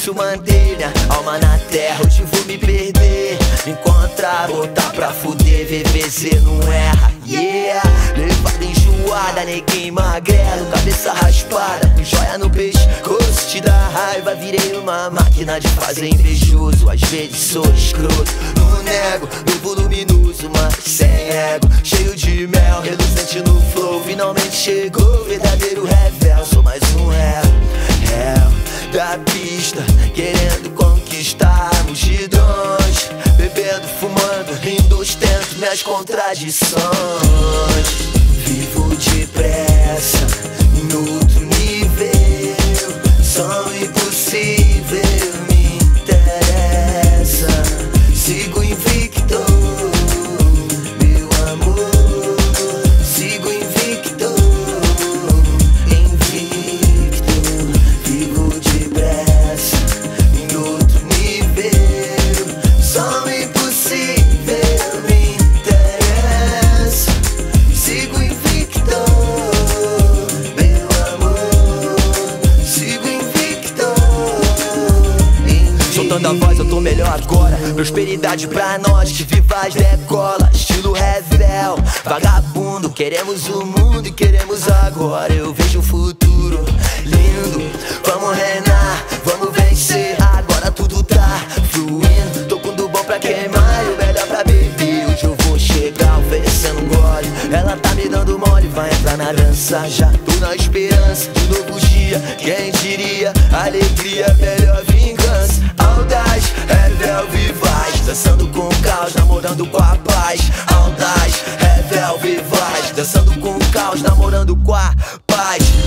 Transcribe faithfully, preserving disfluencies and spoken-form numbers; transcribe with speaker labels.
Speaker 1: difícil manter minha alma na terra. Hoje vou me perder, me encontrar, botar pra fuder. V V Z não erra, yeah. Levada enjoada, neguinho magrelo, cabeça raspada, com joia no pescoço. Te dá raiva, virei uma máquina de fazer invejoso. Às vezes sou escroto, não nego, novo luminoso, mas sem ego, cheio de mel, reluzente no flow. Finalmente chegou o verdadeiro revel. Sou mais um réu, réu da pista, querendo conquistar multidões, bebendo, fumando, rindo, ostento minhas contradições. Vivo depressa, em outro nível, som impossível me interessa. Sigo invicto, meu amor, sigo invicto, invicto. Vivo depressa, em outro nível, som impossível me interessa. Sigo invicto, meu amor, sigo invicto, invicto. Soltando a voz eu tô melhor agora, prosperidade pra nós que vivas decola. Estilo revel, vagabundo, queremos o mundo e queremos agora. Eu vejo o futuro lindo, vamos reinar, vamos vencer. Agora tudo tá fluindo, tô com do bom pra queimar e o melhor pra beber. Hoje eu vou chegar oferecendo um gole, ela tá me dando mole, vai entrar na dança. Já tô na esperança de novo dia, quem diria, alegria, melhor vingança. Audaz, revel, vivaz, dançando com o caos, namorando com a paz. Audaz, revel, vivaz, dançando com o caos, namorando com a paz.